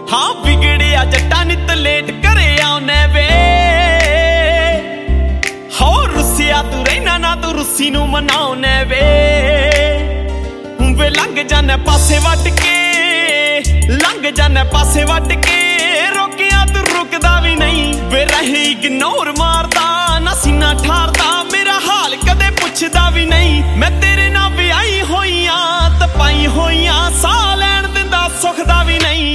हाँ बिगड़िया जट्टा नित लेट करे आउने वे हो रुसिया तू रहना ना तू रुसी नू मनाउने वे लंघ जाने पासे वट के लंघ जाने पासे वट के रोकिया तू रुकदा भी नहीं वे रहे इग्नोर मारदा ना सीना ठारदा मेरा हाल कदे पुछदा भी नहीं मैं तेरे नाल विआही होईयां तपाई होईयां साह लैण दिंदा सुखदा भी नहीं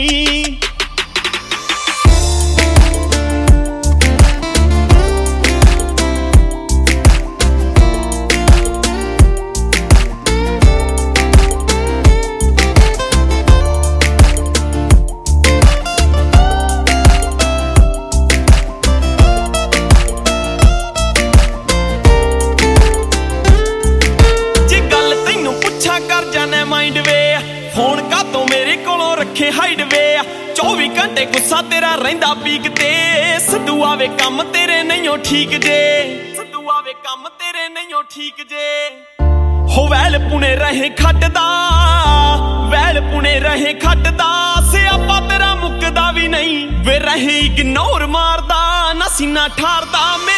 माइंड वे फोन का तो मेरे कोलों रखे हाइड वे 24 घंटे गुस्सा तेरा रहिंदा पीक ते सदूआ वे कम तेरे नहीं ठीक जे सदूआ वे कम तेरे नहीं ठीक जे हो वैल पुणे रहे खटदा वैल पुणे रहे खटदा सियापा तेरा मुकदा भी नहीं वे रहे इग्नोर मारदा ना सीना ठारदा